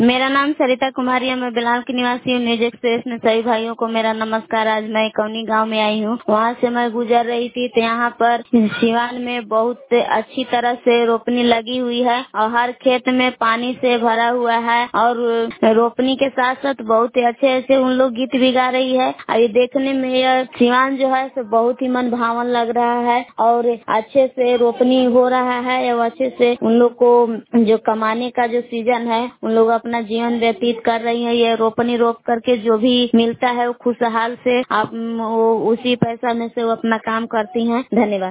मेरा नाम सरिता कुमारी है। मैं बिलाल की निवासी हूँ। न्यूज एक्सप्रेस में सभी भाइयों को मेरा नमस्कार। आज मैं कौनी गांव में आई हूँ। वहाँ से मैं गुजर रही थी तो यहाँ पर सिवान में बहुत अच्छी तरह से रोपनी लगी हुई है और हर खेत में पानी से भरा हुआ है और रोपनी के साथ साथ बहुत ही अच्छे अच्छे उन लोग गीत भी गा रही है। और ये देखने में यह सिवान जो है सो बहुत ही मन भावन लग रहा है और अच्छे से रोपनी हो रहा है और अच्छे से उन लोग को जो कमाने का जो सीजन है उन लोग अपना जीवन व्यतीत कर रही है। ये रोपनी रोप करके जो भी मिलता है वो खुशहाल से आप उसी पैसा में से वो अपना काम करती हैं। धन्यवाद।